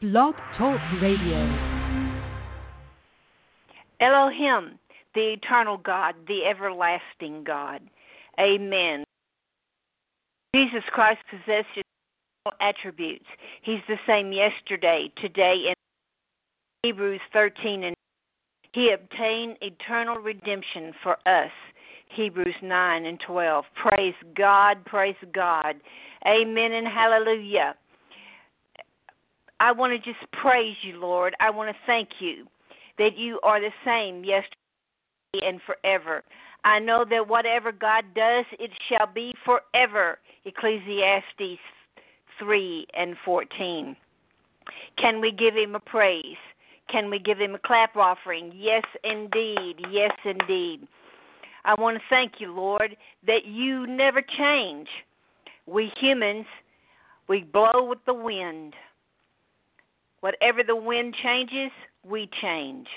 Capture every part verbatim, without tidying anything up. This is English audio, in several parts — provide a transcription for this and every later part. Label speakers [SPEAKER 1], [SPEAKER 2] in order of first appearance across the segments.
[SPEAKER 1] Blog Talk Radio.
[SPEAKER 2] Elohim, the eternal God, the everlasting God. Amen. Jesus Christ possesses attributes. He's the same yesterday, today, and Hebrews thirteen, and he obtained eternal redemption for us. Hebrews nine and twelve. Praise God, praise God. Amen and hallelujah. I want to just praise you, Lord. I want to thank you that you are the same yesterday and forever. I know that whatever God does, it shall be forever. Ecclesiastes three and fourteen. Can we give him a praise? Can we give him a clap offering? Yes, indeed. Yes, indeed. I want to thank you, Lord, that you never change. We humans, we blow with the wind. Whatever the wind changes, we change.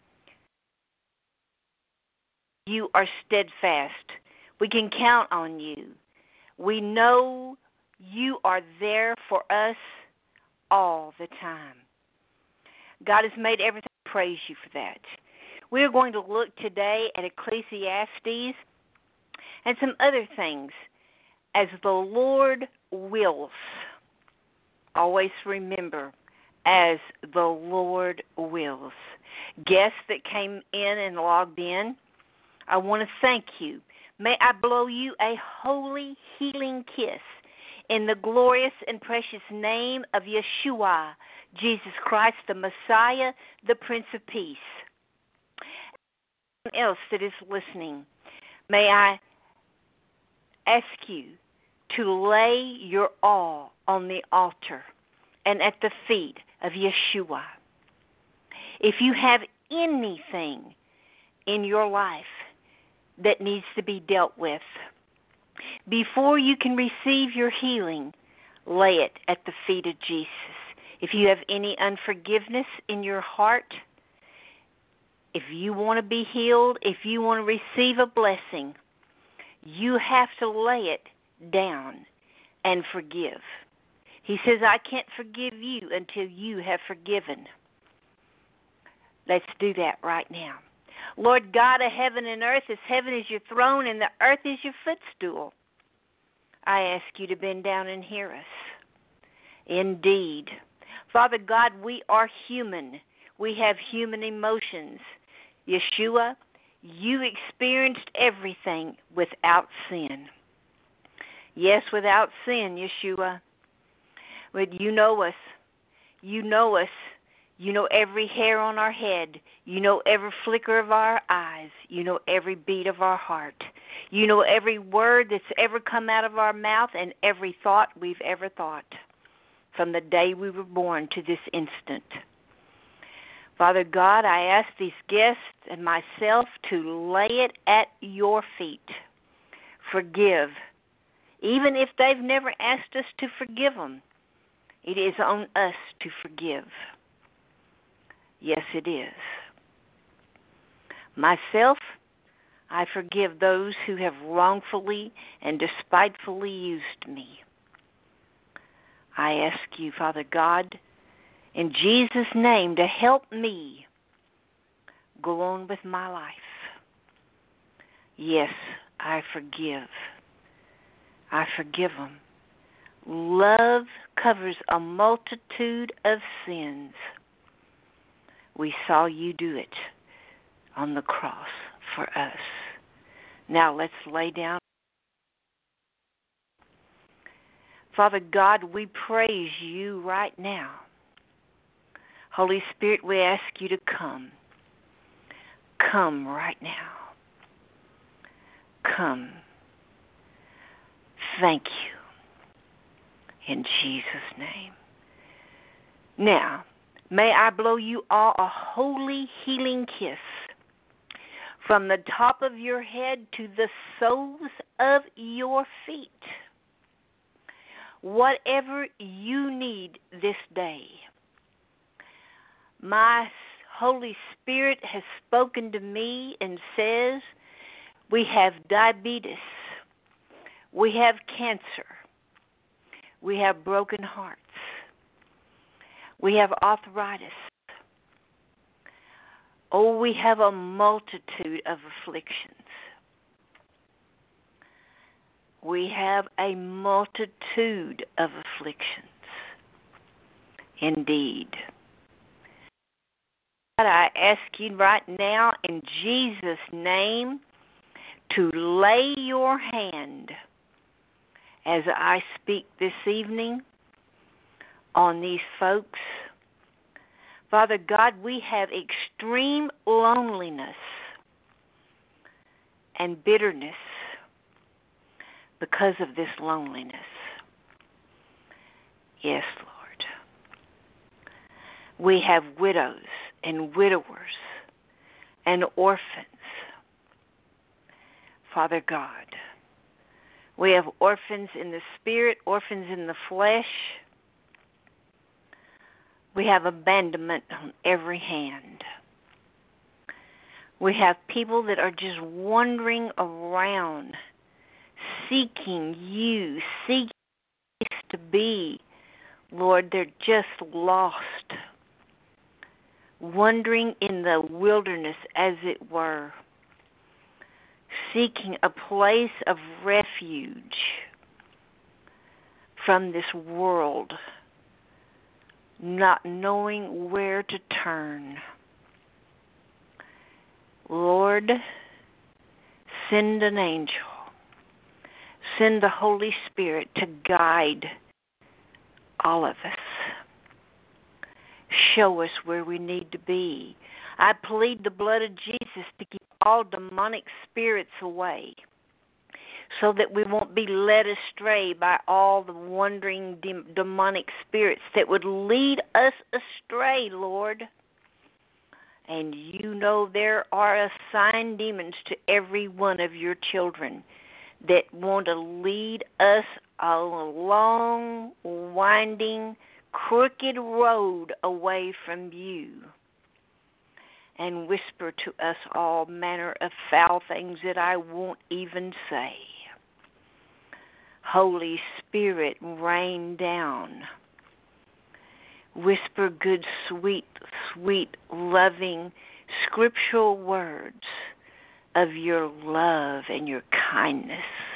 [SPEAKER 2] You are steadfast. We can count on you. We know you are there for us all the time. God has made everything. Praise you for that. We are going to look today at Ecclesiastes and some other things as the Lord wills. Always remember, as the Lord wills. Guests that came in and logged in, I want to thank you. May I blow you a holy healing kiss in the glorious and precious name of Yeshua, Jesus Christ, the Messiah, the Prince of Peace. Anyone else that is listening, may I ask you to lay your all on the altar and at the feet of Yeshua. If you have anything in your life that needs to be dealt with, before you can receive your healing, lay it at the feet of Jesus. If you have any unforgiveness in your heart, if you want to be healed, if you want to receive a blessing, you have to lay it down and forgive. He says, I can't forgive you until you have forgiven. Let's do that right now. Lord God of heaven and earth, as heaven is your throne and the earth is your footstool, I ask you to bend down and hear us. Indeed. Father God, we are human. We have human emotions. Yeshua, you experienced everything without sin. Yes, without sin, Yeshua. But you know us. You know us. You know every hair on our head. You know every flicker of our eyes. You know every beat of our heart. You know every word that's ever come out of our mouth and every thought we've ever thought from the day we were born to this instant. Father God, I ask these guests and myself to lay it at your feet. Forgive. Even if they've never asked us to forgive them, it is on us to forgive. Yes, it is. Myself, I forgive those who have wrongfully and despitefully used me. I ask you, Father God, in Jesus' name, to help me go on with my life. Yes, I forgive. I forgive them. Love covers a multitude of sins. We saw you do it on the cross for us. Now let's lay down. Father God, we praise you right now. Holy Spirit, we ask you to come. Come right now. Come. Thank you. In Jesus' name. Now, may I blow you all a holy healing kiss from the top of your head to the soles of your feet. Whatever you need this day, my Holy Spirit has spoken to me and says, we have diabetes, we have cancer, we have broken hearts, We have arthritis. Oh, we have a multitude of afflictions. We have a multitude of afflictions. Indeed. God, I ask you right now in Jesus' name to lay your hand as I speak this evening on these folks. Father God, we have extreme loneliness and bitterness because of this loneliness. Yes, Lord. We have widows and widowers and orphans. Father God, we have orphans in the spirit, orphans in the flesh. We have abandonment on every hand. We have people that are just wandering around, seeking you, seeking to be. Lord, they're just lost, wandering in the wilderness, as it were, seeking a place of refuge from this world, not knowing where to turn. Lord, send an angel. Send the Holy Spirit to guide all of us. Show us where we need to be. I plead the blood of Jesus to keep all demonic spirits away, so that we won't be led astray by all the wandering de- demonic spirits that would lead us astray, Lord. And you know there are assigned demons to every one of your children that want to lead us a long, winding, crooked road away from you and whisper to us all manner of foul things that I won't even say. Holy Spirit, rain down. Whisper good, sweet, sweet, loving, scriptural words of your love and your kindness.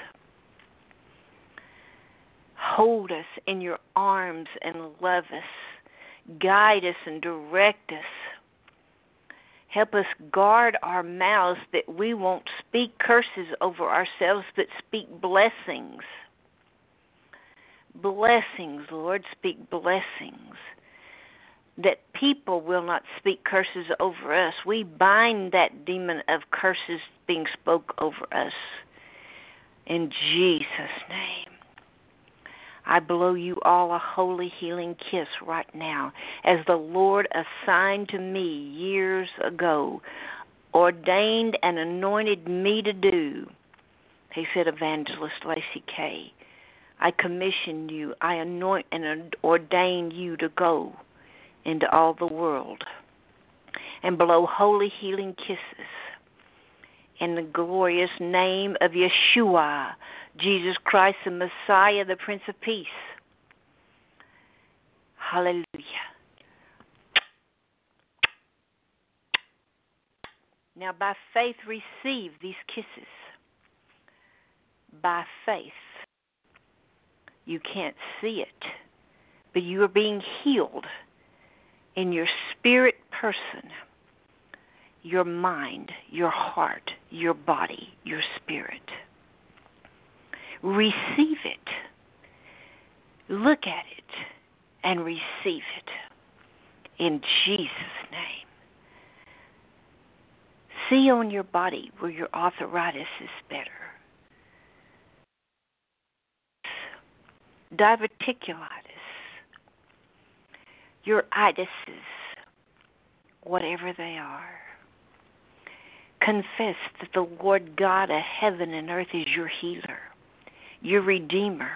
[SPEAKER 2] Hold us in your arms and love us. Guide us and direct us. Help us guard our mouths that we won't speak curses over ourselves, but speak blessings. Blessings, Lord, speak blessings. That people will not speak curses over us. We bind that demon of curses being spoke over us. In Jesus' name. I blow you all a holy healing kiss right now, as the Lord assigned to me years ago, ordained and anointed me to do. He said, Evangelist Lacey Kay, I commission you, I anoint and ordain you to go into all the world and blow holy healing kisses in the glorious name of Yeshua, Jesus Christ, the Messiah, the Prince of Peace. Hallelujah. Now, by faith, receive these kisses. By faith. You can't see it, but you are being healed in your spirit person, your mind, your heart, your body, your spirit. Receive it. Look at it and receive it in Jesus' name. See on your body where your arthritis is better. Diverticulitis, your itises, whatever they are. Confess that the Lord God of heaven and earth is your healer, your redeemer.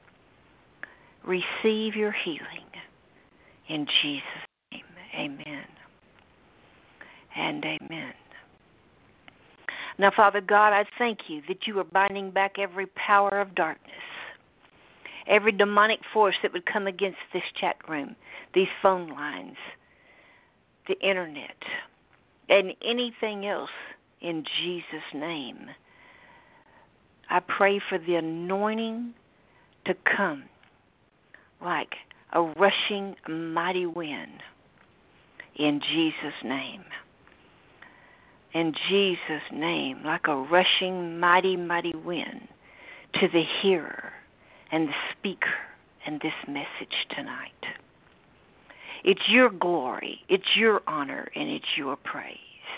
[SPEAKER 2] Receive your healing in Jesus' name. Amen and amen. Now, Father God, I thank you that you are binding back every power of darkness, every demonic force that would come against this chat room, these phone lines, the internet, and anything else in Jesus' name. I pray for the anointing to come like a rushing mighty wind in Jesus' name. In Jesus' name, like a rushing mighty, mighty wind to the hearer and the speaker in this message tonight. It's your glory, it's your honor, and it's your praise.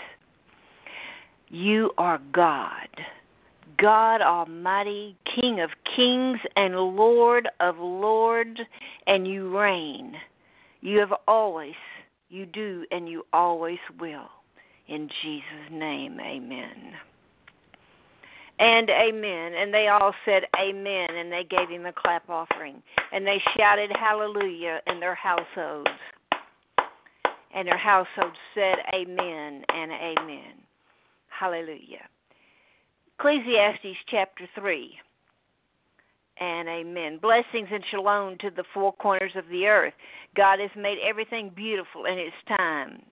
[SPEAKER 2] You are God, God Almighty, King of kings and Lord of lords, and you reign. You have always, you do, and you always will. In Jesus' name, amen. And amen. And they all said amen, and they gave him a clap offering. And they shouted hallelujah in their households. And their households said amen and amen. Hallelujah. Ecclesiastes chapter three. And amen. Blessings and shalom to the four corners of the earth. God has made everything beautiful in its time.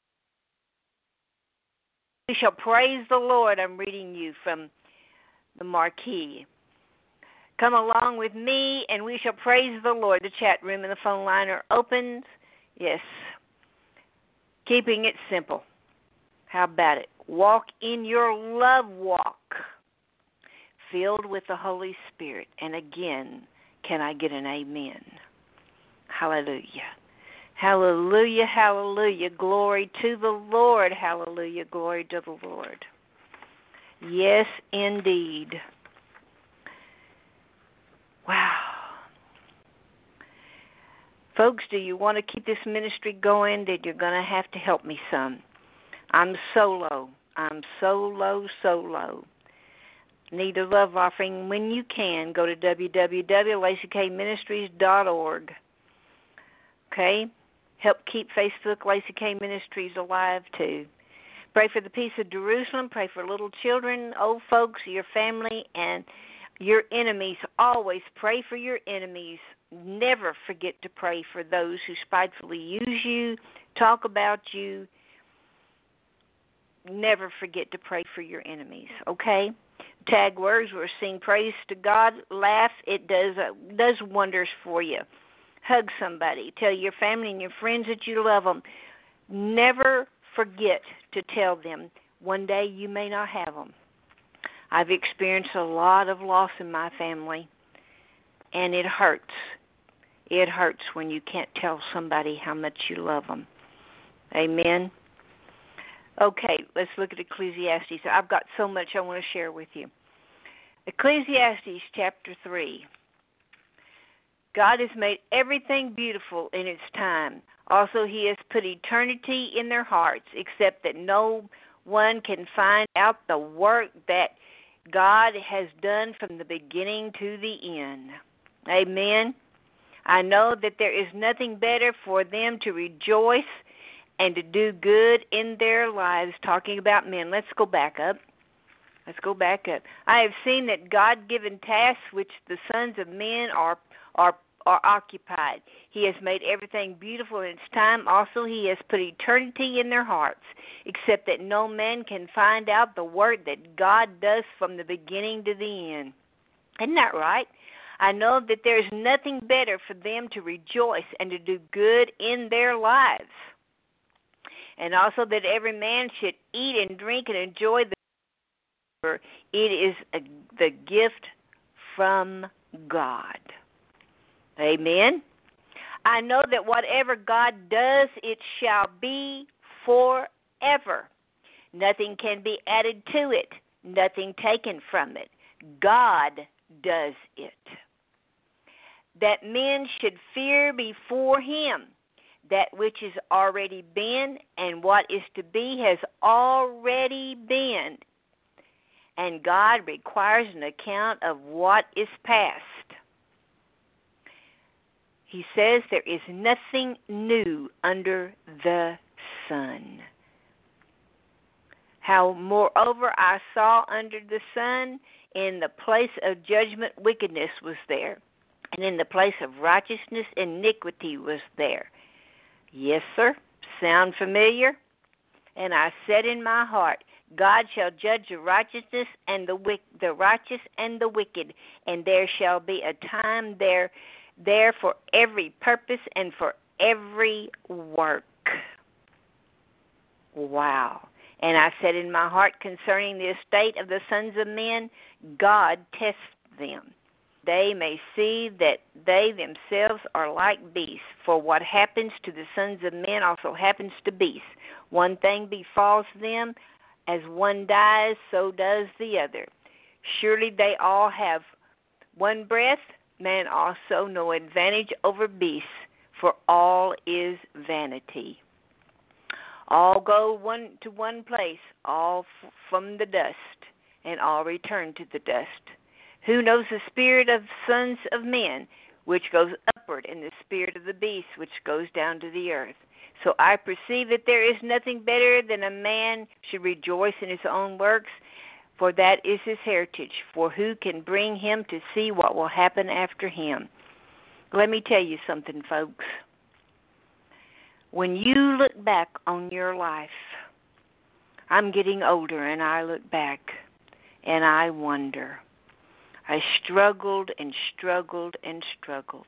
[SPEAKER 2] We shall praise the Lord. I'm reading you from the marquee. Come along with me, and we shall praise the Lord. The chat room and the phone line are open. Yes. Keeping it simple. How about it? Walk in your love walk, filled with the Holy Spirit. And again, can I get an amen? Hallelujah. Hallelujah, hallelujah. Glory to the Lord. Hallelujah, glory to the Lord. Yes, indeed. Wow. Folks, do you want to keep this ministry going? Then you're going to have to help me some. I'm so low. I'm so low, so low. Need a love offering. When you can, go to w w w dot lacy k ministries dot org. Okay? Help keep Facebook Lacy K Ministries alive, too. Pray for the peace of Jerusalem. Pray for little children, old folks, your family, and your enemies. Always pray for your enemies. Never forget to pray for those who spitefully use you, talk about you. Never forget to pray for your enemies, okay? Tag words, we're sing praise to God. Laugh, it does uh, does wonders for you. Hug somebody. Tell your family and your friends that you love them. Never forget to tell them one day you may not have them. I've experienced a lot of loss in my family, and it hurts. It hurts when you can't tell somebody how much you love them. Amen. Okay, let's look at Ecclesiastes. I've got so much I want to share with you. Ecclesiastes chapter three. God has made everything beautiful in its time. Also, he has put eternity in their hearts, except that no one can find out the work that God has done from the beginning to the end. Amen. I know that there is nothing better for them to rejoice and to do good in their lives. Talking about men. Let's go back up. Let's go back up. I have seen that God-given tasks which the sons of men are are are occupied. He has made everything beautiful in its time. Also, he has put eternity in their hearts, except that no man can find out the work that God does from the beginning to the end. Isn't that right? I know that there is nothing better for them to rejoice and to do good in their lives. And also that every man should eat and drink and enjoy the It is a, the gift from God. Amen. I know that whatever God does, it shall be forever. Nothing can be added to it, nothing taken from it. God does it. That men should fear before him. That which is already been and what is to be has already been. And God requires an account of what is past. He says there is nothing new under the sun. How, moreover, I saw under the sun in the place of judgment wickedness was there. and in the place of righteousness, iniquity was there. Yes, sir. Sound familiar? And I said in my heart, God shall judge the righteousness and the wick, the righteous and the wicked, and there shall be a time there, there for every purpose and for every work. Wow. And I said in my heart concerning the estate of the sons of men, God tests them. They may see that they themselves are like beasts. For what happens to the sons of men also happens to beasts. One thing befalls them, as one dies, so does the other. Surely they all have one breath, man also no advantage over beasts, for all is vanity. All go one to one place, all f- from the dust, and all return to the dust. Who knows the spirit of sons of men, which goes upward, and the spirit of the beast, which goes down to the earth? So I perceive that there is nothing better than a man should rejoice in his own works, for that is his heritage. For who can bring him to see what will happen after him? Let me tell you something, folks. When you look back on your life, I'm getting older, and I look back, and I wonder. I struggled and struggled and struggled.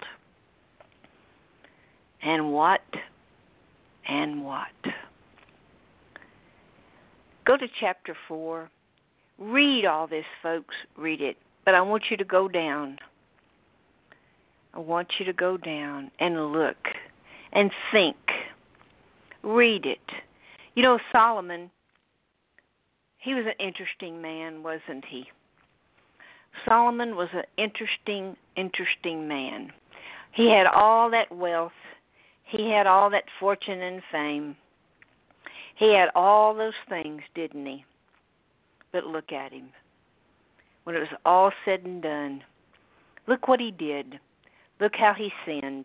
[SPEAKER 2] And what? And what? Go to chapter four. Read all this, folks. Read it. But I want you to go down. I want you to go down and look and think. Read it. You know, Solomon, he was an interesting man, wasn't he? Solomon was an interesting, interesting man. He had all that wealth. He had all that fortune and fame. He had all those things, didn't he? But look at him. When it was all said and done, look what he did. Look how he sinned.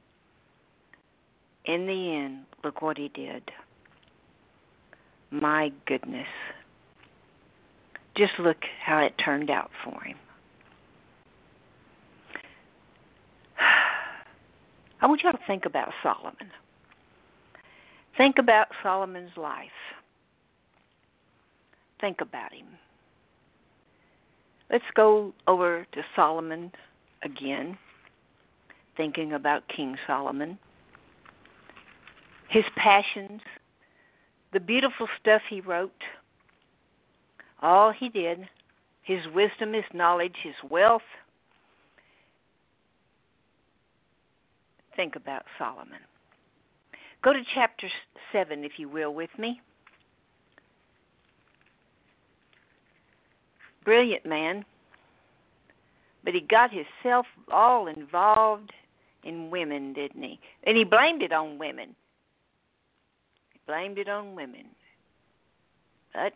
[SPEAKER 2] In the end, look what he did. My goodness. Just look how it turned out for him. I want you all to think about Solomon. Think about Solomon's life. Think about him. Let's go over to Solomon again, thinking about King Solomon. His passions, the beautiful stuff he wrote, all he did, his wisdom, his knowledge, his wealth. Think about Solomon. Go to chapter seven, if you will, with me. Brilliant man, but he got himself all involved in women, didn't he? And he blamed it on women. He blamed it on women. But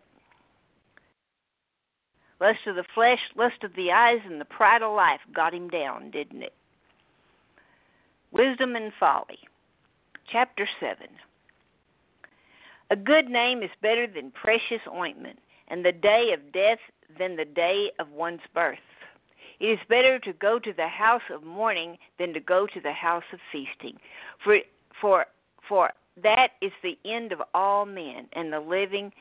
[SPEAKER 2] lust of the flesh, lust of the eyes, and the pride of life got him down, didn't it? Wisdom and folly. Chapter seven. A good name is better than precious ointment, and the day of death than the day of one's birth. It is better to go to the house of mourning than to go to the house of feasting. For for for that is the end of all men, and the living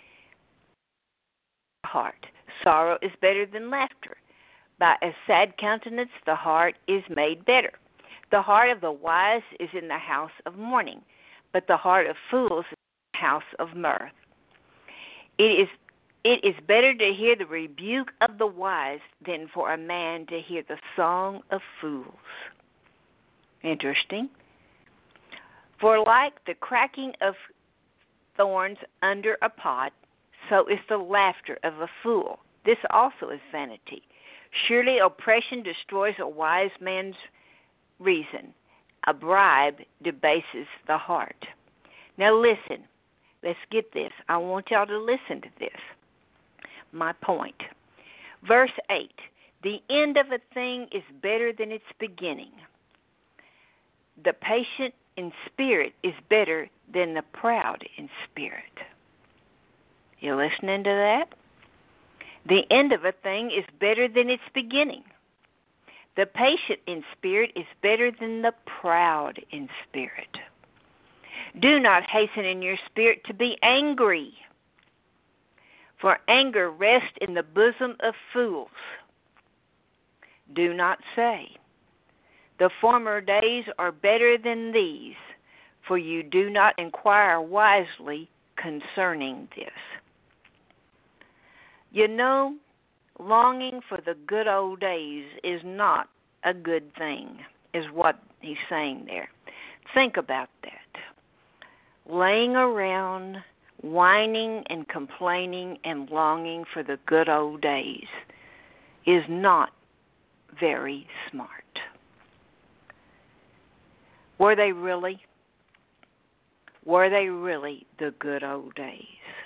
[SPEAKER 2] heart. Sorrow is better than laughter. By a sad countenance the heart is made better. The heart of the wise is in the house of mourning, but the heart of fools is in the house of mirth. It is it is better to hear the rebuke of the wise than for a man to hear the song of fools. Interesting. For like the cracking of thorns under a pot, so is the laughter of a fool. This also is vanity. Surely oppression destroys a wise man's reason. A bribe debases the heart. Now listen. Let's get this. I want y'all to listen to this. My point. Verse eight. The end of a thing is better than its beginning. The patient in spirit is better than the proud in spirit. You listening to that? The end of a thing is better than its beginning. The patient in spirit is better than the proud in spirit. Do not hasten in your spirit to be angry, for anger rests in the bosom of fools. Do not say, the former days are better than these, for you do not inquire wisely concerning this. You know, longing for the good old days is not a good thing, is what he's saying there. Think about that. Laying around, whining and complaining and longing for the good old days is not very smart. Were they really? Were they really the good old days?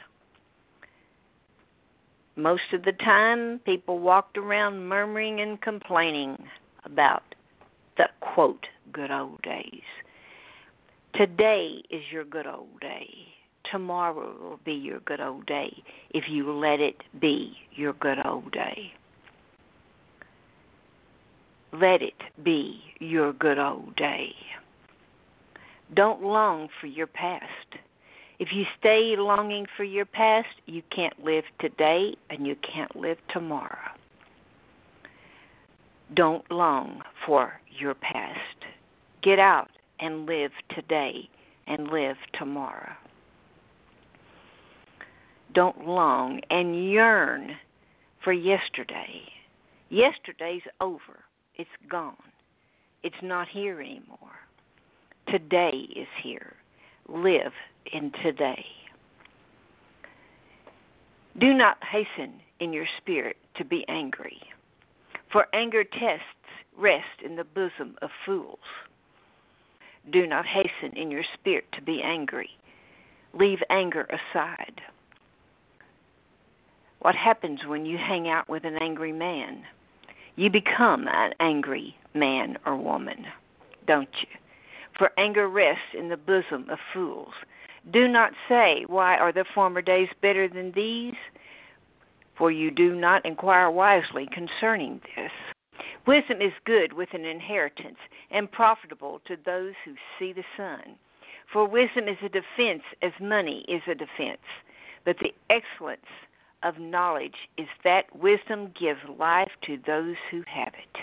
[SPEAKER 2] Most of the time, people walked around murmuring and complaining about the, quote, good old days. Today is your good old day. Tomorrow will be your good old day if you let it be your good old day. Let it be your good old day. Don't long for your past. If you stay longing for your past, you can't live today and you can't live tomorrow. Don't long for your past. Get out and live today and live tomorrow. Don't long and yearn for yesterday. Yesterday's over. It's gone. It's not here anymore. Today is here. Live in today. Do not hasten in your spirit to be angry, for anger tests rest in the bosom of fools. Do not hasten in your spirit to be angry. Leave anger aside. What happens when you hang out with an angry man? You become an angry man or woman, don't you? For anger rests in the bosom of fools. Do not say, why are the former days better than these? For you do not inquire wisely concerning this. Wisdom is good with an inheritance and profitable to those who see the sun. For wisdom is a defense as money is a defense. But the excellence of knowledge is that wisdom gives life to those who have it.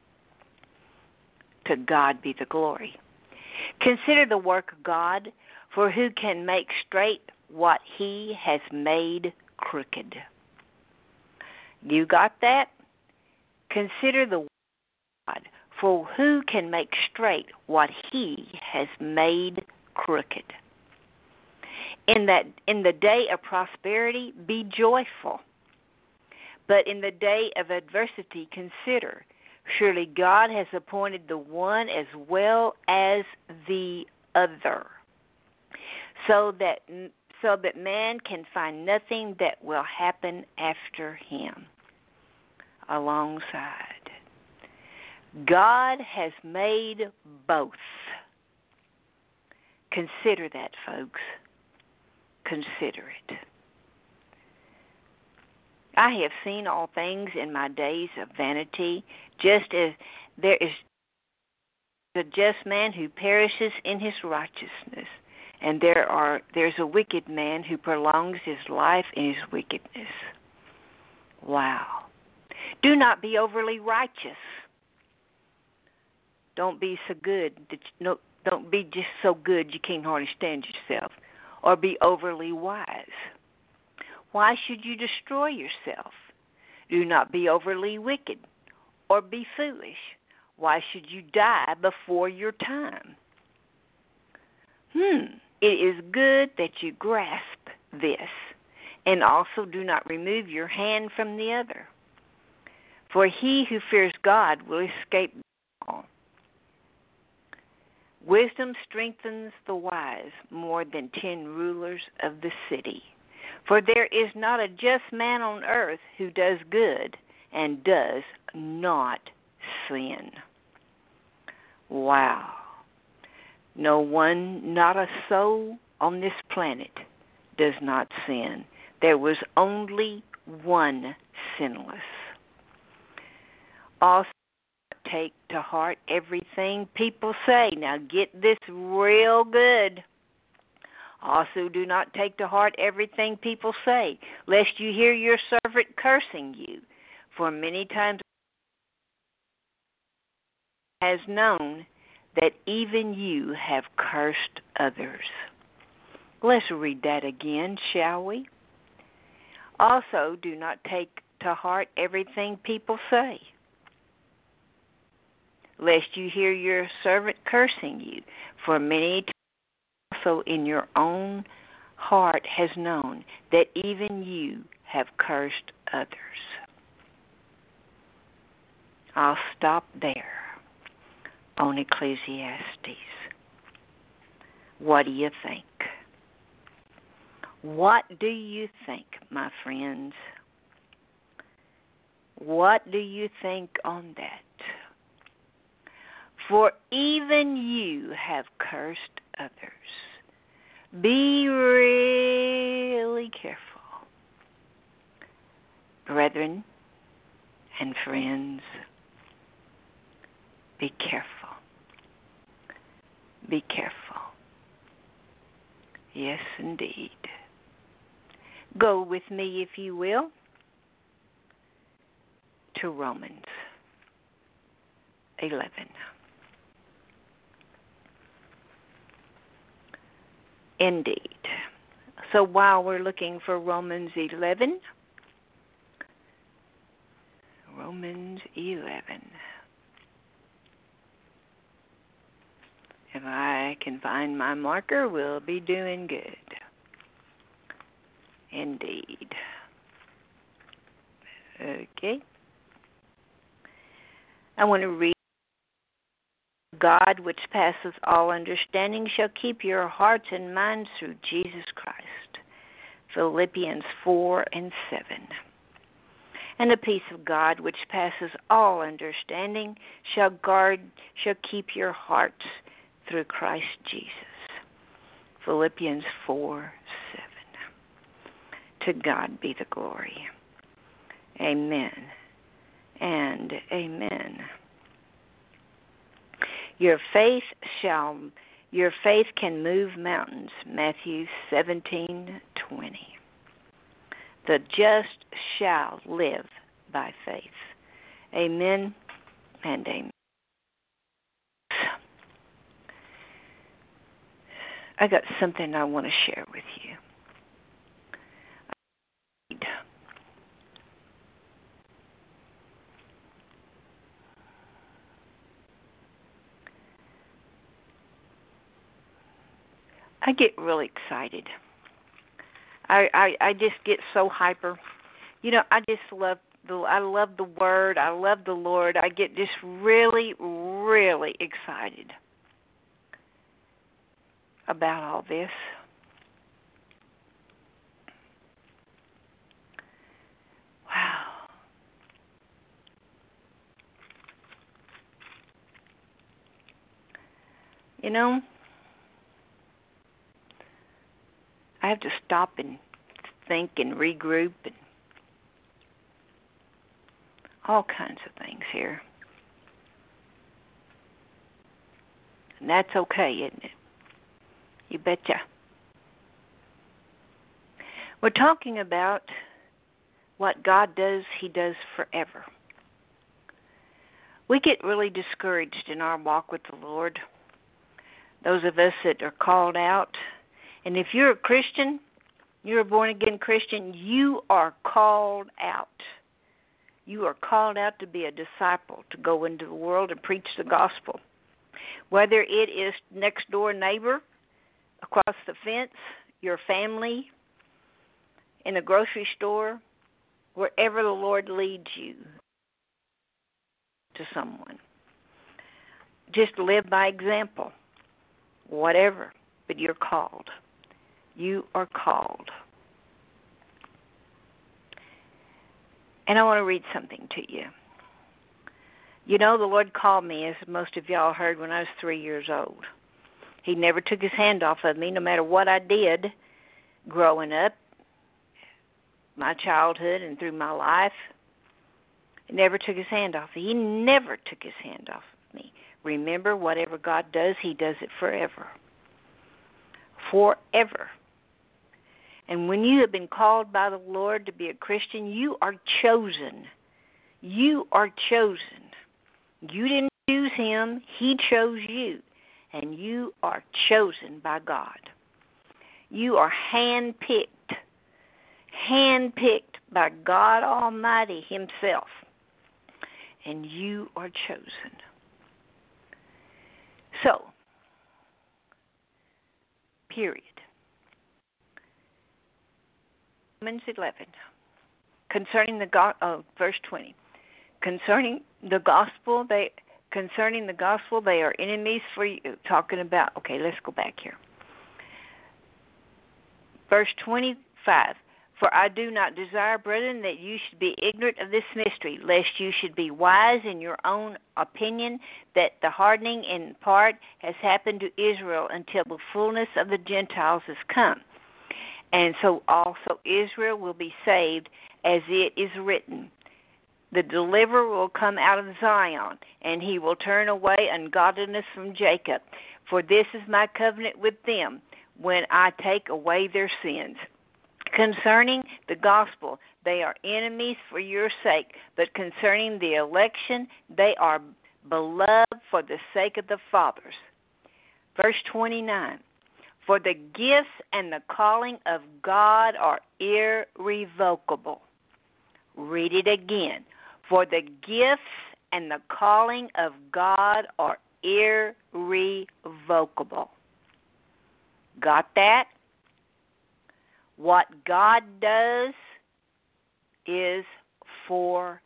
[SPEAKER 2] To God be the glory. Consider the work of God, for who can make straight what he has made crooked? You got that? Consider the work of God, for who can make straight what he has made crooked? In that, in the day of prosperity, be joyful. But in the day of adversity, consider, surely God has appointed the one as well as the other, so that so that man can find nothing that will happen after him alongside. God has made both. Consider that, folks. Consider it. I have seen all things in my days of vanity, just as there is a just man who perishes in his righteousness, and there are there's a wicked man who prolongs his life in his wickedness. Wow. Do not be overly righteous. Don't be so good that you, no, don't be just so good you can't hardly stand yourself, or be overly wise. Why should you destroy yourself? Do not be overly wicked or be foolish. Why should you die before your time? Hmm, it is good that you grasp this, and also do not remove your hand from the other. For he who fears God will escape all. Wisdom strengthens the wise more than ten rulers of the city. For there is not a just man on earth who does good and does not sin. Wow. No one, not a soul on this planet does not sin. There was only one sinless. Also, take to heart everything people say. Now get this real good. Also, do not take to heart everything people say, lest you hear your servant cursing you. For many times has known that even you have cursed others. Let's read that again, shall we? Also, do not take to heart everything people say, lest you hear your servant cursing you. For many times also in your own heart has known that even you have cursed others. I'll stop there on Ecclesiastes. What do you think? What do you think, my friends? What do you think on that? For even you have cursed others. Be really careful, brethren and friends. Be careful. Be careful. Yes, indeed. Go with me, if you will, to Romans eleven. Indeed. So while we're looking for Romans eleven, Romans eleven. If I can find my marker, we'll be doing good. Indeed. Okay. I want to read. God, which passes all understanding, shall keep your hearts and minds through Jesus Christ. Philippians four and seven. And the peace of God, which passes all understanding, shall guard, shall keep your hearts through Christ Jesus. Philippians four seven. To God be the glory. Amen and amen. Your faith shall, your faith can move mountains. Matthew seventeen twenty. The just shall live by faith. Amen and amen. I got something I want to share with you. I get really excited. I, I I just get so hyper. You know, I just love the I love the Word. I love the Lord. I get just really, really excited about all this. Wow. You know, I have to stop and think and regroup and all kinds of things here. And that's okay, isn't it? You betcha. We're talking about what God does, He does forever. We get really discouraged in our walk with the Lord, those of us that are called out. And if you're a Christian, you're a born-again Christian, you are called out. You are called out to be a disciple, to go into the world and preach the gospel. Whether it is next door neighbor, across the fence, your family, in a grocery store, wherever the Lord leads you to someone. Just live by example, whatever, but you're called. You are called. And I want to read something to you. You know, the Lord called me, as most of y'all heard, when I was three years old. He never took His hand off of me, no matter what I did growing up, my childhood and through my life. He never took his hand off. He never took his hand off of me. Remember, whatever God does, he does it forever. Forever. And when you have been called by the Lord to be a Christian, you are chosen. You are chosen. You didn't choose him. He chose you. And you are chosen by God. You are handpicked. Handpicked by God Almighty himself. And you are chosen. So, period. Romans eleven. Concerning the go- oh, verse twenty. Concerning the gospel, they concerning the gospel, they are enemies for you. Talking about, okay, let's go back here. Verse twenty-five. For I do not desire, brethren, that you should be ignorant of this mystery, lest you should be wise in your own opinion, that the hardening in part has happened to Israel until the fullness of the Gentiles has come. And so also Israel will be saved, as it is written, the deliverer will come out of Zion, and he will turn away ungodliness from Jacob. For this is my covenant with them, when I take away their sins. Concerning the gospel, they are enemies for your sake, but concerning the election, they are beloved for the sake of the fathers. Verse twenty-nine. For the gifts and the calling of God are irrevocable. Read it again. For the gifts and the calling of God are irrevocable. Got that? What God does is forever.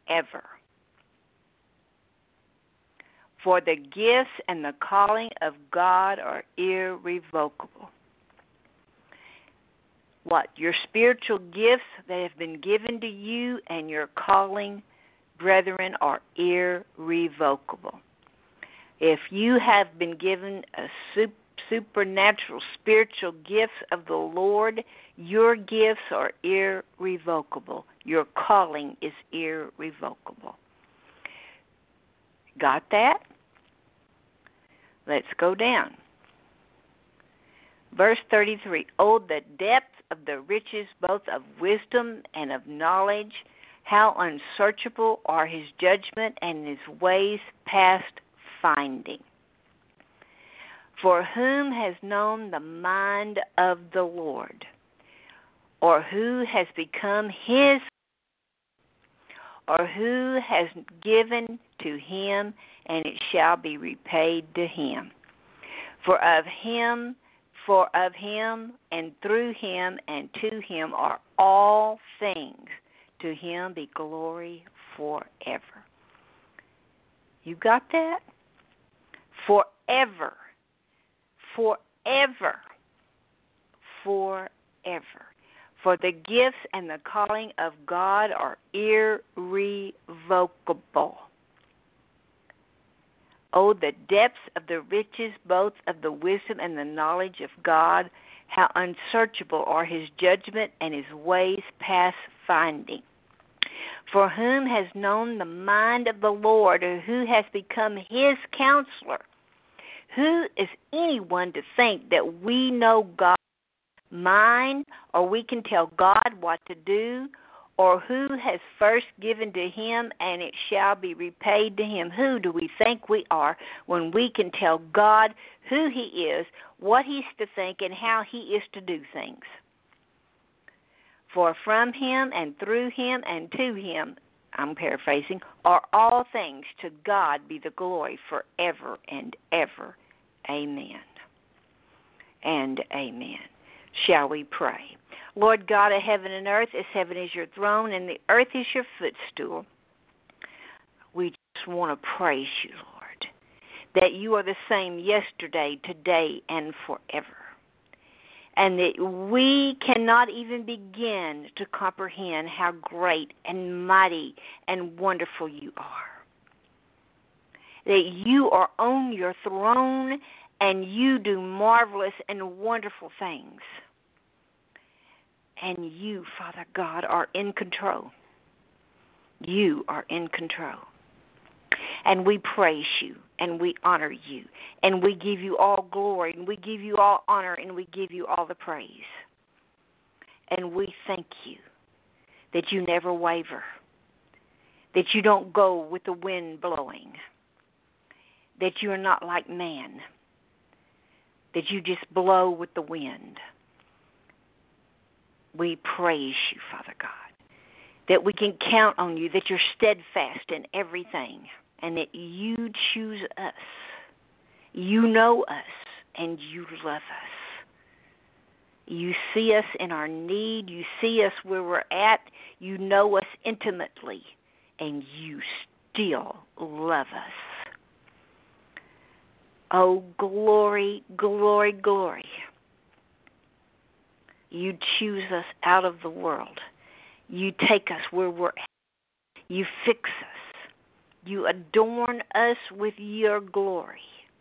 [SPEAKER 2] For the gifts and the calling of God are irrevocable. What? Your spiritual gifts that have been given to you and your calling, brethren, are irrevocable. If you have been given a super supernatural spiritual gifts of the Lord, your gifts are irrevocable. Your calling is irrevocable. Got that? Let's go down. Verse thirty-three. Oh, the depth of the riches both of wisdom and of knowledge, how unsearchable are his judgment and his ways past finding. For whom has known the mind of the Lord? Or who has become his? Or who has given to him, and it shall be repaid to him? For of him, for of him, and through him, and to him are all things. To him be glory forever. You got that? Forever. Forever, forever. For the gifts and the calling of God are irrevocable. Oh, the depths of the riches, both of the wisdom and the knowledge of God, how unsearchable are his judgment and his ways past finding. For whom has known the mind of the Lord, or who has become his counselor? Who is anyone to think that we know God's mind, or we can tell God what to do, or who has first given to him, and it shall be repaid to him? Who do we think we are when we can tell God who he is, what he's to think, and how he is to do things? For from him and through him and to him, I'm paraphrasing, are all things. To God be the glory forever and ever. Amen and amen. Shall we pray? Lord God of heaven and earth, as heaven is your throne and the earth is your footstool, we just want to praise you, Lord, that you are the same yesterday, today, and forever, and that we cannot even begin to comprehend how great and mighty and wonderful you are. That you are on your throne and you do marvelous and wonderful things. And you, Father God, are in control. You are in control. And we praise you, and we honor you, and we give you all glory, and we give you all honor, and we give you all the praise. And we thank you that you never waver, that you don't go with the wind blowing, that you are not like man, that you just blow with the wind. We praise you, Father God, that we can count on you, that you're steadfast in everything, and that you choose us. You know us, and you love us. You see us in our need. You see us where we're at. You know us intimately, and you still love us. Oh, glory, glory, glory. You choose us out of the world. You take us where we're at. You fix us. You adorn us with your glory,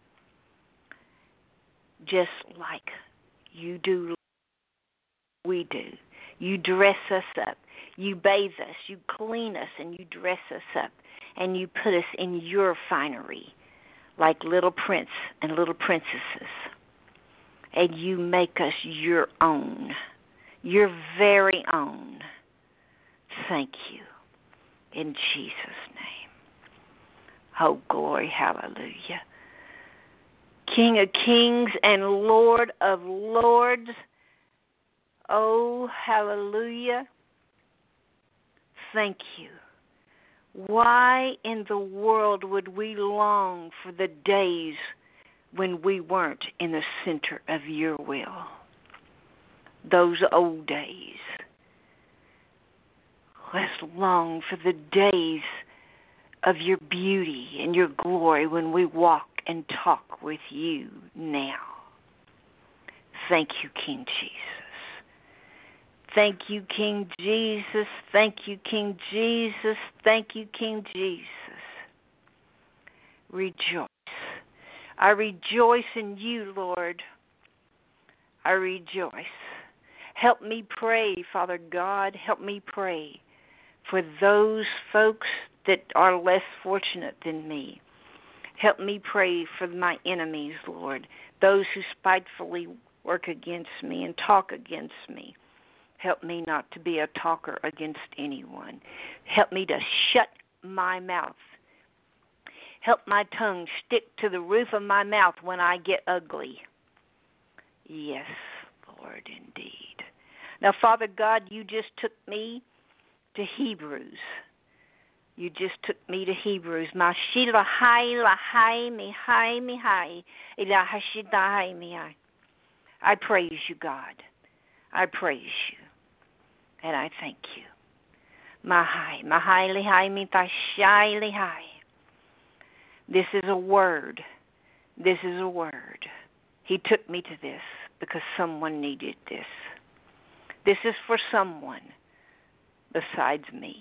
[SPEAKER 2] just like you do, we do. You dress us up. You bathe us. You clean us, and you dress us up, and you put us in your finery like little prince and little princesses, and you make us your own, your very own. Thank you, in Jesus' name. Oh, glory, hallelujah. King of kings and Lord of lords. Oh, hallelujah. Thank you. Why in the world would we long for the days when we weren't in the center of your will? Those old days. Let's long for the days of your beauty and your glory when we walk and talk with you now. Thank you, King Jesus. Thank you, King Jesus. Thank you, King Jesus. Thank you, King Jesus. Rejoice. I rejoice in you, Lord. I rejoice. Help me pray, Father God. Help me pray for those folks that are less fortunate than me. Help me pray for my enemies, Lord, those who spitefully work against me and talk against me. Help me not to be a talker against anyone. Help me to shut my mouth. Help my tongue stick to the roof of my mouth when I get ugly. Yes, Lord, indeed. Now, Father God, you just took me to Hebrews. You just took me to Hebrews. I praise you, God. I praise you. And I thank you. Mahai, mahai lihai mitashai lihai. This is a word. This is a word. He took me to this because someone needed this. This is for someone besides me.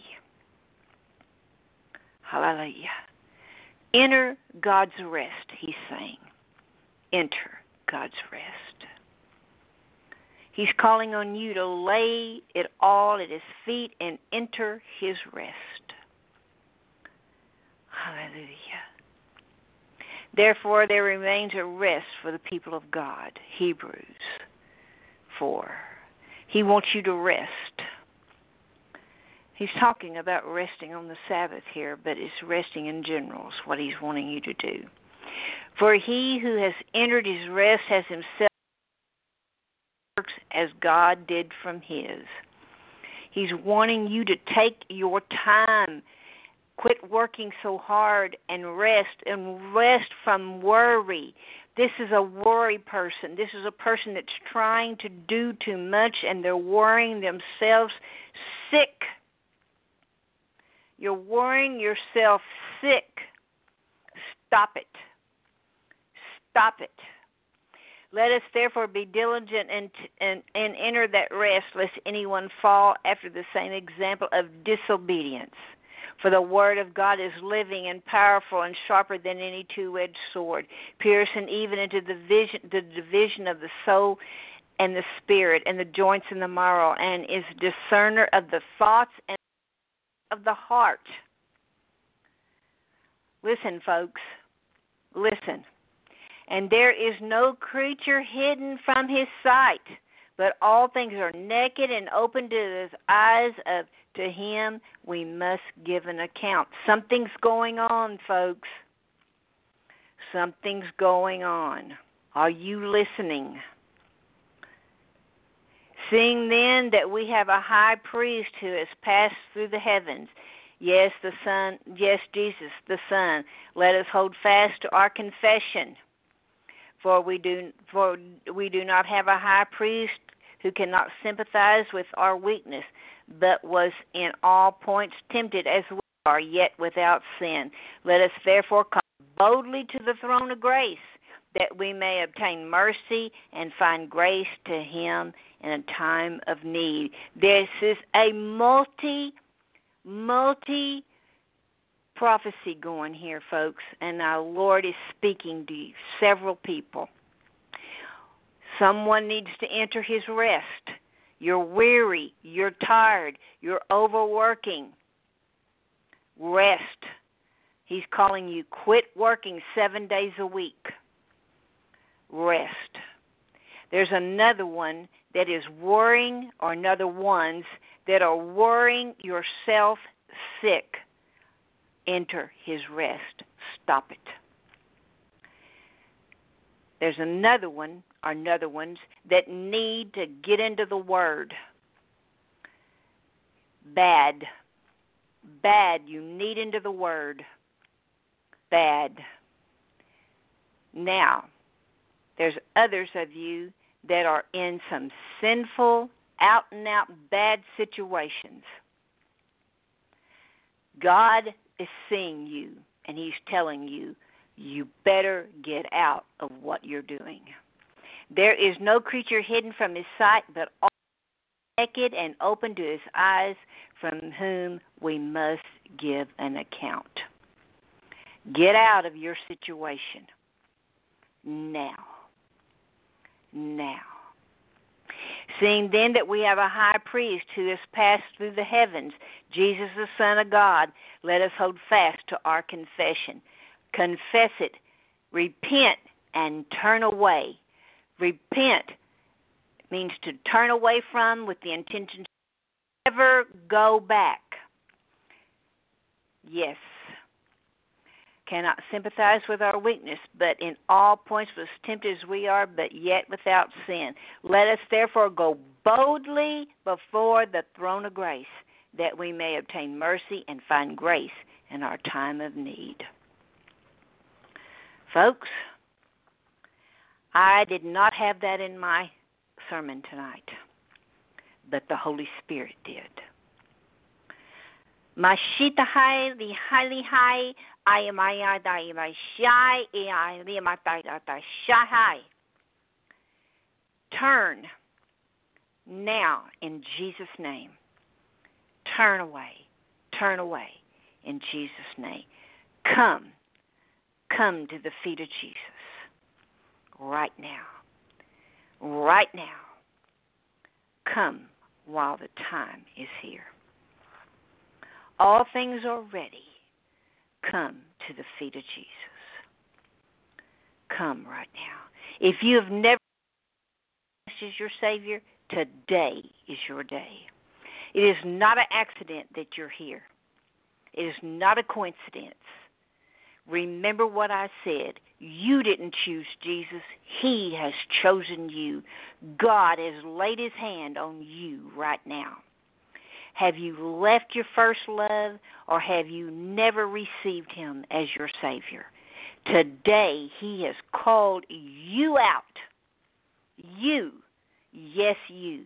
[SPEAKER 2] Hallelujah. Enter God's rest, he's saying. Enter God's rest. He's calling on you to lay it all at his feet and enter his rest. Hallelujah. Therefore, there remains a rest for the people of God. Hebrews four. He wants you to rest. He's talking about resting on the Sabbath here, but it's resting in general is what he's wanting you to do. For he who has entered his rest has himself works as God did from his. He's wanting you to take your time, quit working so hard, and rest, and rest from worry. This is a worry person. This is a person that's trying to do too much, and they're worrying themselves sick. You're worrying yourself sick. Stop it. Stop it. Let us therefore be diligent and, and, and enter that rest, lest anyone fall after the same example of disobedience. For the word of God is living and powerful and sharper than any two-edged sword, piercing even into the vision, the division of the soul and the spirit and the joints and the marrow, and is discerner of the thoughts and of the heart. Listen, folks, listen. And there is no creature hidden from his sight, but all things are naked and open to his eyes. Of to him we must give an account. Something's going on, folks. Something's going on. Are you listening? Seeing then that we have a high priest who has passed through the heavens, yes, the Son, yes, Jesus, the Son, let us hold fast to our confession. For we do, for we do not have a high priest who cannot sympathize with our weakness, but was in all points tempted as we are, yet without sin. Let us therefore come boldly to the throne of grace, that we may obtain mercy and find grace to him in a time of need. This is a multi, multi prophecy going here, folks, and our Lord is speaking to several people. Someone needs to enter his rest. You're weary, you're tired, you're overworking. Rest. He's calling you quit working seven days a week. Rest. There's another one that is worrying, or another ones that are worrying yourself sick. Enter his rest. Stop it. There's another one, or another ones, that need to get into the Word. Bad. Bad. You need into the Word. Bad. Now, there's others of you that are in some sinful, out-and-out bad situations. God is seeing you, and he's telling you, you better get out of what you're doing. There is no creature hidden from his sight, but all naked and open to his eyes, from whom we must give an account. Get out of your situation now. Now. Seeing then that we have a high priest who has passed through the heavens, Jesus the Son of God, let us hold fast to our confession. Confess it, repent, and turn away. Repent means to turn away from with the intention to never go back. Yes. Cannot sympathize with our weakness, but in all points was tempted as we are, but yet without sin. Let us therefore go boldly before the throne of grace, that we may obtain mercy and find grace in our time of need. Folks, I did not have that in my sermon tonight, but the Holy Spirit did. Mashita hai li highly high, I am I I I shy, I am I shy. Turn now in Jesus' name. Turn away. Turn away in Jesus' name. Come. Come to the feet of Jesus. Right now. Right now. Come while the time is here. All things are ready. Come to the feet of Jesus. Come right now. If you have never as your Savior, today is your day. It is not an accident that you're here. It is not a coincidence. Remember what I said. You didn't choose Jesus. He has chosen you. God has laid his hand on you right now. Have you left your first love, or have you never received him as your Savior? Today, he has called you out. You. Yes, you.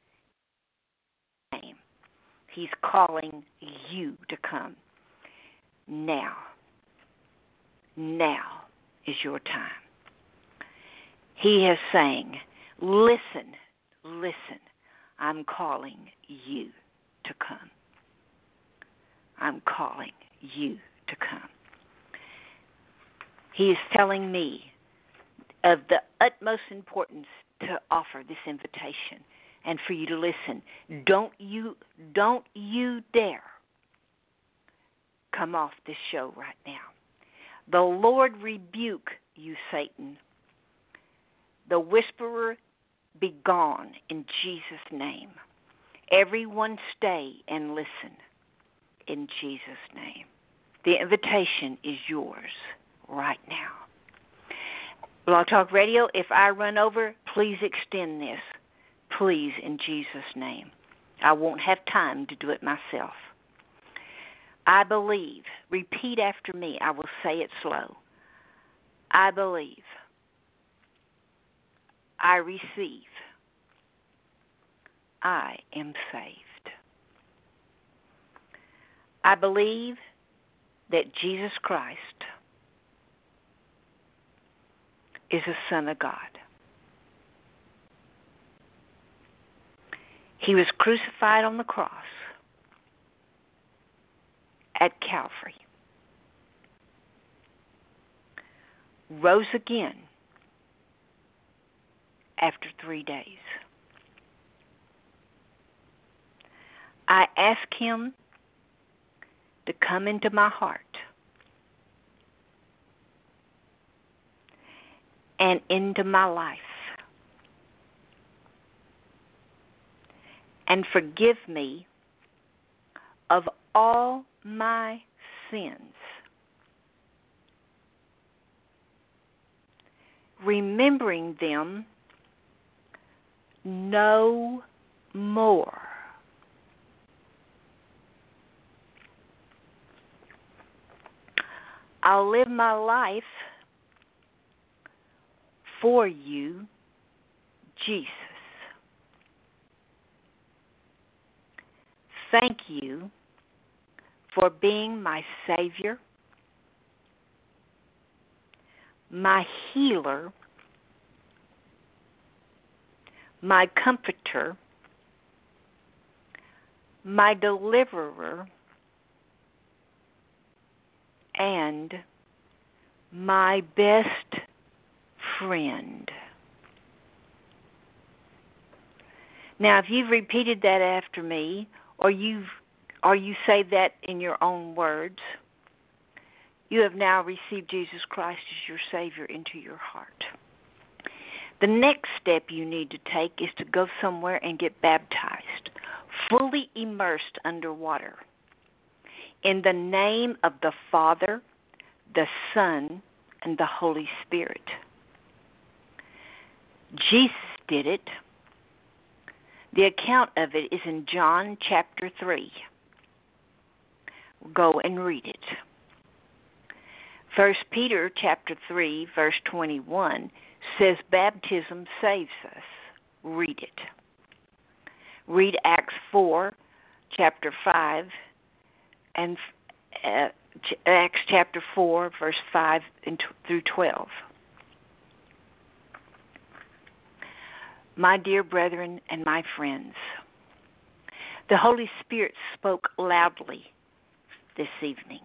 [SPEAKER 2] He's calling you to come. Now. Now is your time. He is saying, listen, listen, I'm calling you to come. I'm calling you to come. He is telling me of the utmost importance to offer this invitation and for you to listen. Don't you, don't you dare, come off this show right now. The Lord rebuke you, Satan. The whisperer be gone in Jesus' name. Everyone stay and listen in Jesus' name. The invitation is yours right now. Blog Talk Radio, if I run over, please extend this. Please, in Jesus' name. I won't have time to do it myself. I believe. Repeat after me. I will say it slow. I believe. I receive. I am saved. I believe that Jesus Christ is a Son of God. He was crucified on the cross at Calvary, rose again after three days. I ask him to come into my heart and into my life and forgive me of all my sins, remembering them no more. I'll live my life for you, Jesus. Thank you for being my Savior, my healer, my comforter, my deliverer, and my best friend. Now, if you've repeated that after me, or you've or you say that in your own words, you have now received Jesus Christ as your Savior into your heart. The next step you need to take is to go somewhere and get baptized, fully immersed underwater, in the name of the Father, the Son, and the Holy Spirit. Jesus did it. The account of it is in John chapter three. Go and read it. First Peter chapter three, verse twenty-one says baptism saves us. Read it. Read Acts four, chapter five, and uh, Acts chapter four, verse five and t- through twelve. My dear brethren and my friends, the Holy Spirit spoke loudly this evening.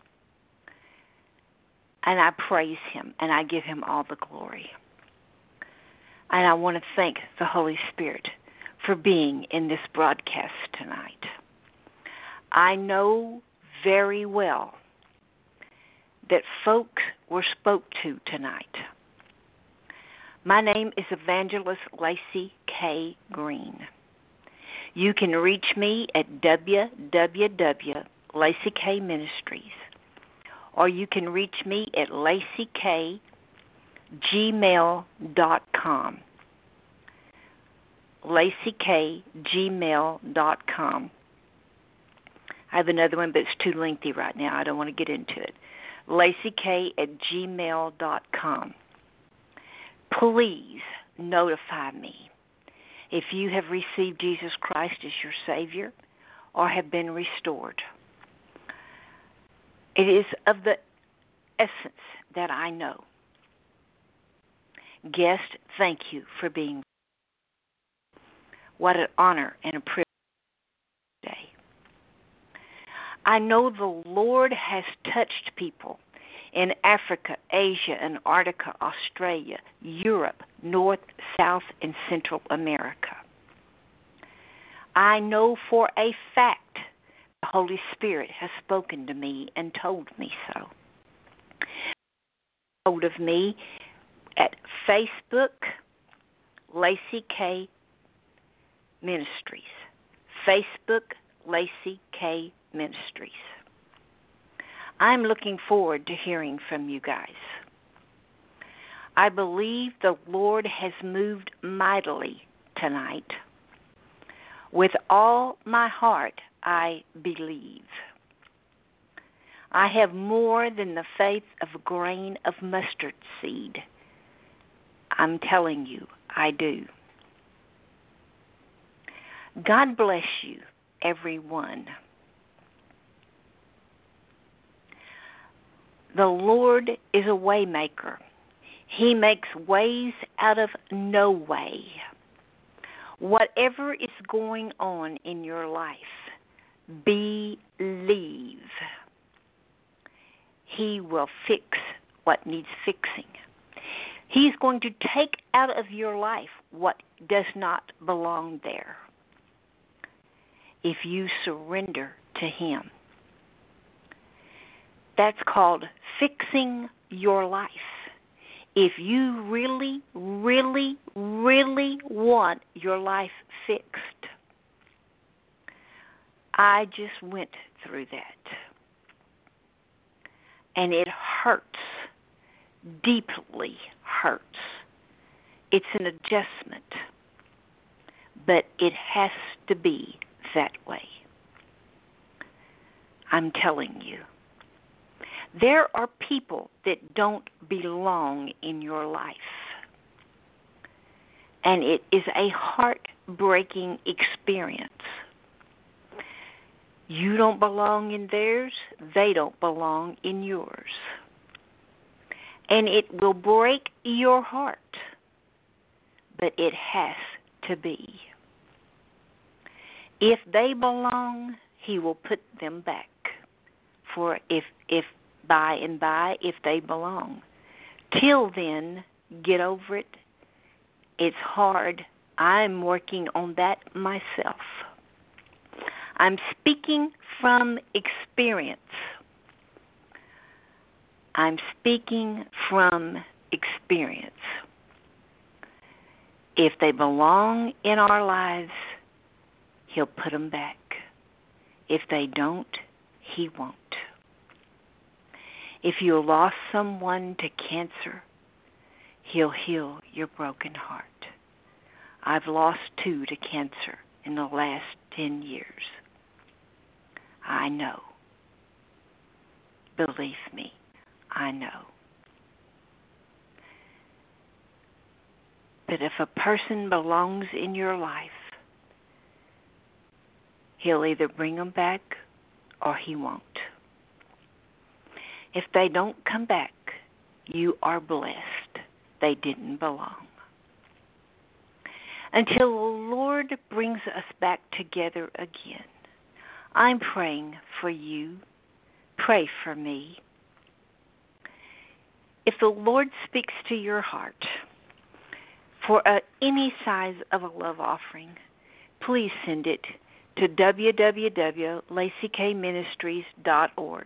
[SPEAKER 2] And I praise him and I give him all the glory. And I want to thank the Holy Spirit for being in this broadcast tonight. I know very well that folks were spoke to tonight. My name is Evangelist Lacey K. Green. You can reach me at w w w dot lacey k ministries, or you can reach me at lacey k gmail dot com. lacey k gmail dot com. I have another one, but it's too lengthy right now. I don't want to get into it. lacey k at gmail dot com. Please notify me if you have received Jesus Christ as your Savior or have been restored. It is of the essence that I know. Guest, thank you for being. What an honor and a privilege today. I know the Lord has touched people in Africa, Asia, Antarctica, Australia, Europe, North, South, and Central America. I know for a fact the Holy Spirit has spoken to me and told me so. Hold of me at Facebook, Lacey K. Ministries. Facebook, Lacey K. Ministries. I'm looking forward to hearing from you guys. I believe the Lord has moved mightily tonight. With all my heart, I believe. I have more than the faith of a grain of mustard seed. I'm telling you, I do. God bless you, everyone. The Lord is a way maker. He makes ways out of no way. Whatever is going on in your life, believe. He will fix what needs fixing. He's going to take out of your life what does not belong there if you surrender to Him. That's called fixing your life. If you really, really, really want your life fixed, I just went through that. And it hurts, deeply hurts. It's an adjustment, but it has to be that way. I'm telling you. There are people that don't belong in your life. And it is a heartbreaking experience. You don't belong in theirs, they don't belong in yours. And it will break your heart, but it has to be. If they belong, He will put them back. For if if by and by, if they belong. Till then, get over it. It's hard. I'm working on that myself. I'm speaking from experience. I'm speaking from experience. If they belong in our lives, He'll put them back. If they don't, He won't. If you lost someone to cancer, He'll heal your broken heart. I've lost two to cancer in the last ten years. I know. Believe me, I know. But if a person belongs in your life, He'll either bring them back or He won't. If they don't come back, you are blessed. They didn't belong. Until the Lord brings us back together again, I'm praying for you. Pray for me. If the Lord speaks to your heart for uh, any size of a love offering, please send it to w w w dot lacey k ministries dot org.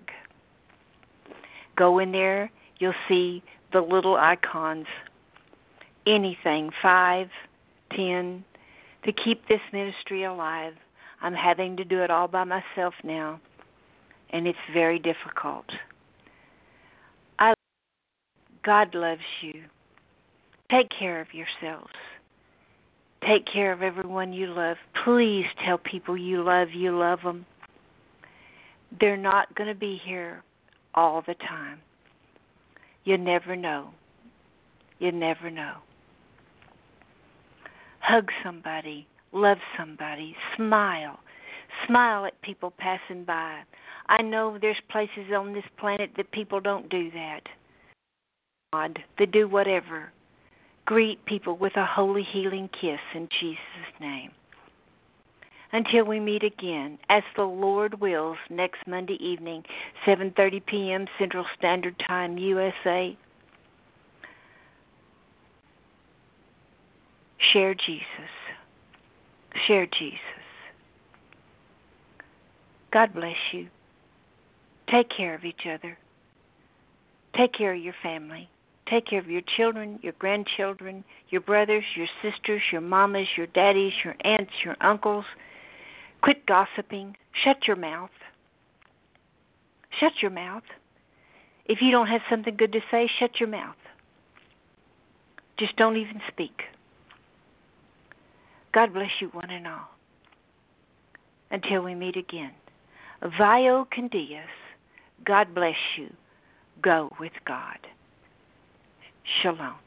[SPEAKER 2] Go in there, you'll see the little icons. Anything, five, ten, to keep this ministry alive. I'm having to do it all by myself now, and it's very difficult. I, God loves you. Take care of yourselves. Take care of everyone you love. Please tell people you love you love them. They're not going to be here all the time. You never know. You never know. Hug somebody. Love somebody. Smile. Smile at people passing by. I know there's places on this planet that people don't do that. God, they do whatever. Greet people with a holy healing kiss in Jesus' name. Until we meet again, as the Lord wills, next Monday evening, seven thirty p.m. Central Standard Time, U S A. Share Jesus. Share Jesus. God bless you. Take care of each other. Take care of your family. Take care of your children, your grandchildren, your brothers, your sisters, your mamas, your daddies, your aunts, your uncles. Quit gossiping. Shut your mouth. Shut your mouth. If you don't have something good to say, shut your mouth. Just don't even speak. God bless you one and all. Until we meet again. Vio Candias, God bless you. Go with God. Shalom.